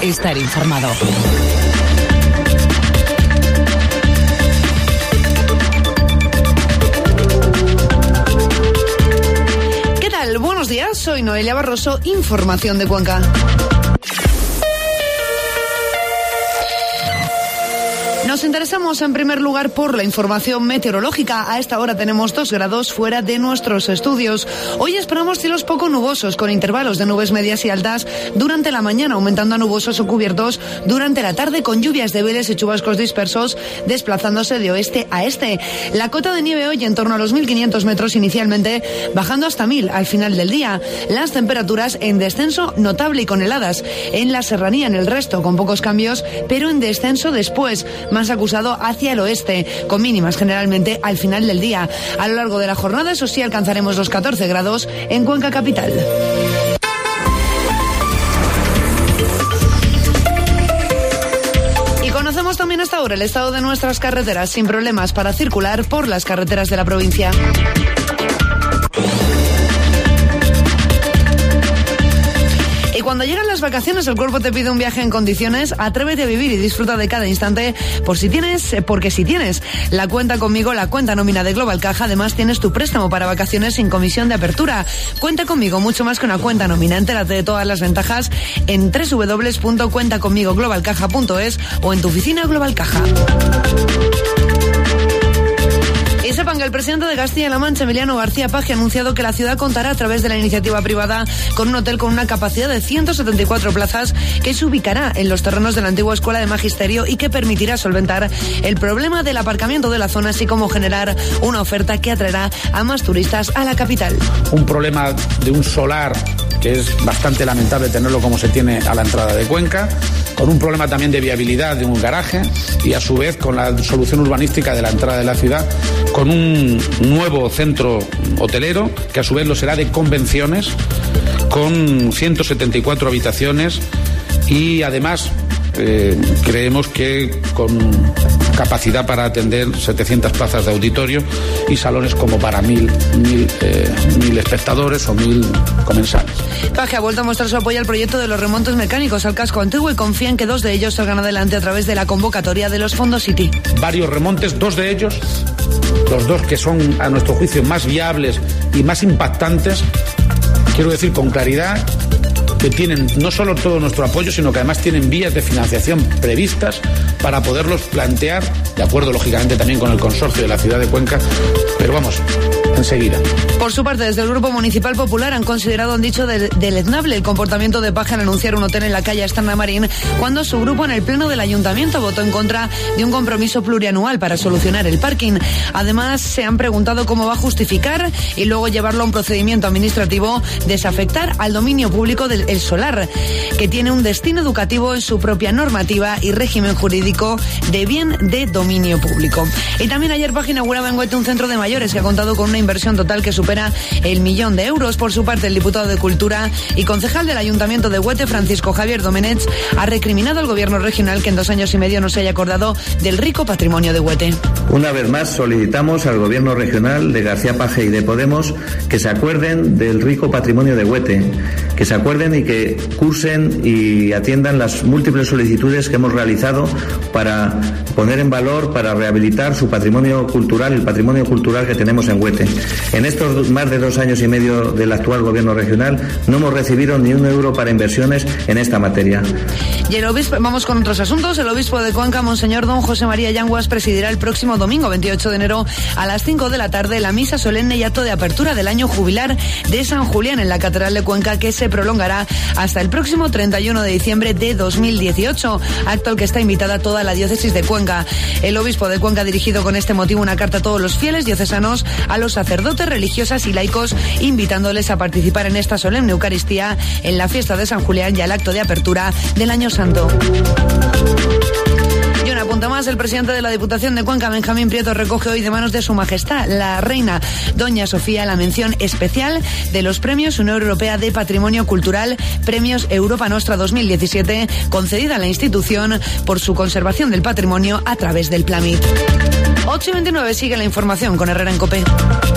estar informado. ¿Qué tal? Buenos días, soy Noelia Barroso, información de Cuenca. Nos interesamos en primer lugar por la información meteorológica. A esta hora tenemos 2 grados fuera de nuestros estudios. Hoy esperamos cielos poco nubosos con intervalos de nubes medias y altas durante la mañana, aumentando a nubosos o cubiertos durante la tarde con lluvias débiles y chubascos dispersos desplazándose de oeste a este. La cota de nieve hoy en torno a los 1.500 metros inicialmente, bajando hasta 1.000 al final del día. Las temperaturas en descenso notable y con heladas en la serranía, en el resto con pocos cambios, pero en descenso después, más acusado hacia el oeste, con mínimas generalmente al final del día. A lo largo de la jornada, eso sí, alcanzaremos los 14 grados en Cuenca capital. Y conocemos también hasta ahora el estado de nuestras carreteras sin problemas para circular por las carreteras de la provincia. Y cuando llegan las vacaciones, el cuerpo te pide un viaje en condiciones. Atrévete a vivir y disfruta de cada instante porque si tienes la cuenta conmigo, la cuenta nómina de Global Caja, además tienes tu préstamo para vacaciones sin comisión de apertura. Cuenta conmigo, mucho más que una cuenta nómina. Entérate de todas las ventajas en www.cuentacomigoglobalcaja.es o en tu oficina Global Caja. Y sepan que el presidente de Castilla-La Mancha, Emiliano García Paje, ha anunciado que la ciudad contará a través de la iniciativa privada con un hotel con una capacidad de 174 plazas que se ubicará en los terrenos de la antigua Escuela de Magisterio y que permitirá solventar el problema del aparcamiento de la zona, así como generar una oferta que atraerá a más turistas a la capital. Un problema de un solar que es bastante lamentable tenerlo como se tiene a la entrada de Cuenca, con un problema también de viabilidad de un garaje y a su vez con la solución urbanística de la entrada de la ciudad, con un nuevo centro hotelero que a su vez lo será de convenciones con 174 habitaciones y además creemos que con capacidad para atender 700 plazas de auditorio y salones como para 1.000 espectadores o 1.000 comensales. Paje ha vuelto a mostrar su apoyo al proyecto de los remontes mecánicos al casco antiguo y confía en que 2 de ellos salgan adelante a través de la convocatoria de los fondos City. Varios remontes, 2 de ellos, los 2 que son a nuestro juicio más viables y más impactantes, quiero decir con claridad, que tienen no solo todo nuestro apoyo, sino que además tienen vías de financiación previstas para poderlos plantear, de acuerdo lógicamente también con el consorcio de la ciudad de Cuenca, pero vamos, enseguida. Por su parte, desde el Grupo Municipal Popular han dicho deleznable el comportamiento de Paje al anunciar un hotel en la calle Estrana Marín, cuando su grupo en el pleno del ayuntamiento votó en contra de un compromiso plurianual para solucionar el parking. Además, se han preguntado cómo va a justificar y luego llevarlo a un procedimiento administrativo desafectar al dominio público del solar, que tiene un destino educativo en su propia normativa y régimen jurídico de bien de dominio público. Y también ayer Paje inauguraba en Huete un centro de mayores que ha contado con una inversión total que supera el 1.000.000 de euros. Por su parte, el diputado de Cultura y concejal del Ayuntamiento de Huete, Francisco Javier Domenech, ha recriminado al gobierno regional que en 2 años y medio no se haya acordado del rico patrimonio de Huete. Una vez más solicitamos al gobierno regional de García Paje y de Podemos que se acuerden del rico patrimonio de Huete, que se acuerden y que cursen y atiendan las múltiples solicitudes que hemos realizado para poner en valor, para rehabilitar su patrimonio cultural, el patrimonio cultural que tenemos en Huete. En estos más de 2 años y medio del actual gobierno regional no hemos recibido ni un euro para inversiones en esta materia. Y el obispo, vamos con otros asuntos. El obispo de Cuenca, Monseñor don José María Yanguas, presidirá el próximo domingo 28 de enero a las 5 de la tarde la misa solemne y acto de apertura del año jubilar de San Julián en la Catedral de Cuenca, que se prolongará hasta el próximo 31 de diciembre de 2018, acto al que está invitada toda la diócesis de Cuenca. El obispo de Cuenca ha dirigido con este motivo una carta a todos los fieles diocesanos, a los sacerdotes, religiosas y laicos, invitándoles a participar en esta solemne Eucaristía, en la fiesta de San Julián y al acto de apertura del Año Santo. Y una punta más, el presidente de la Diputación de Cuenca, Benjamín Prieto, recoge hoy de manos de su majestad, la reina Doña Sofía, la mención especial de los premios Unión Europea de Patrimonio Cultural, Premios Europa Nostra 2017, concedida a la institución por su conservación del patrimonio a través del PLAMIT. 8:29, sigue la información con Herrera en COPE.